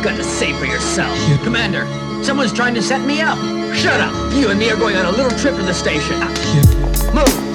got to say for yourself. Commander, someone's trying to set me up. Shut up. You and me are going on a little trip to the station. Move.